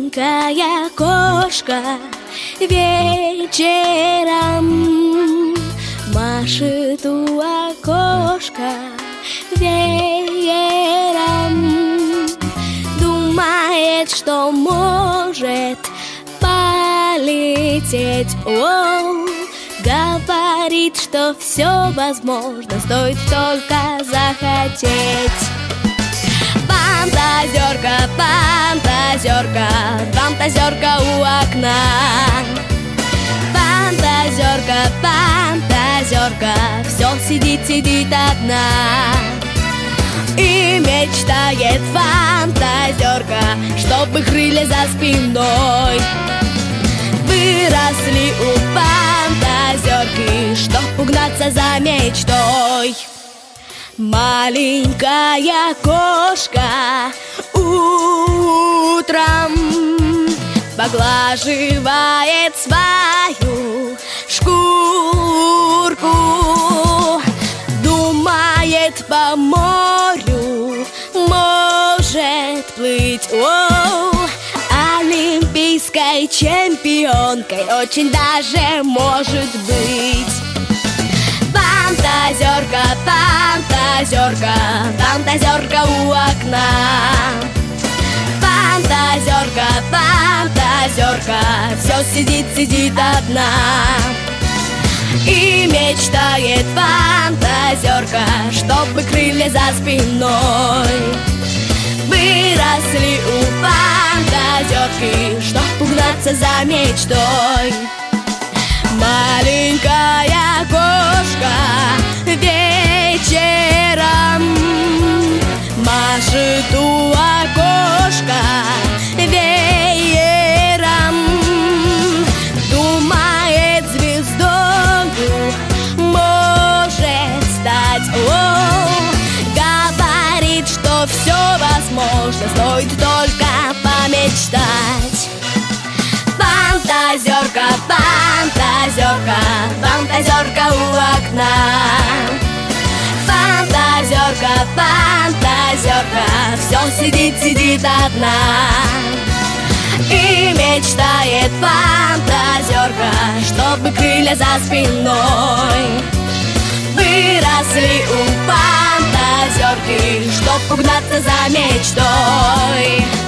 Маленькая кошка вечером машет у окошка веером. Думает, что может полететь. Говорит, что все возможно, стоит только захотеть. Фантазерка, фантазерка, фантазерка у окна. Фантазерка, фантазерка, все сидит, сидит одна. И мечтает фантазерка, чтобы крылья за спиной выросли у фантазерки, чтоб угнаться за мечтой. Маленькая кошка утром поглаживает свою шкурку. Думает, по морю может плыть. Олимпийской чемпионкой очень даже может быть. Фантазерка, фантазерка, фантазерка у окна. Фантазерка, фантазерка, все сидит, сидит одна. И мечтает фантазерка, чтобы крылья за спиной выросли у фантазерки, чтоб угнаться за мечтой. Маленькая кошка вечером машет у окошка веером. Думает, звездою может стать. Говорит, что все возможно, стоит только помечтать. Фантазерка, фантазерка, фантазерка у окна. Фантазерка, фантазерка, все сидит, сидит одна. И мечтает фантазерка, чтобы крылья за спиной выросли у фантазерки, чтоб угнаться за мечтой.